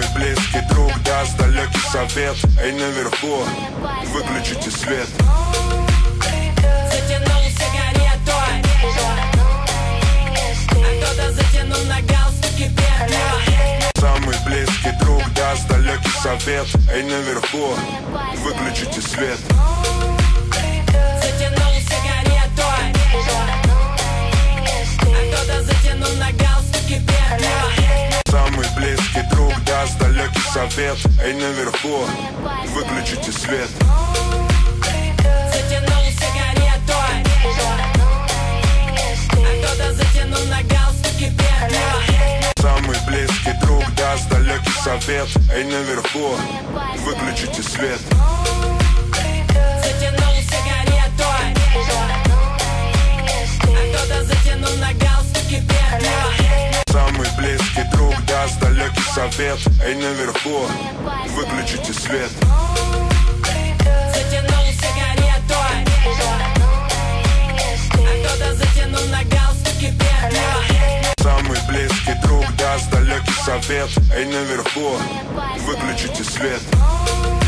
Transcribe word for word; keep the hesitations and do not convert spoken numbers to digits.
Самый близкий друг даст далекий совет. Эй, наверху, выключите свет. Затянул сигарету, а кто-то затянул на галстуке петлю. Самый близкий друг даст далекий совет. Эй, наверху, выключите свет. Затянул сигарету, а кто-то затянул на галстуке петлю. Самый близкий друг даст далекий совет. Эй, наверху, выключите свет. Затянул сигарету, а кто-то затянул на галстуке петлю. Самый близкий друг даст далекий совет. Эй, наверху, выключите свет. Затянул сигарету, а кто-то затянул на галстуке петлю. Самый близкий друг даст далекий совет. Эй, наверху, выключите свет. Затянул сигарету, а кто-то затянул на галстуке петлю. Самый близкий друг даст далекий совет. Эй, наверху, выключите свет.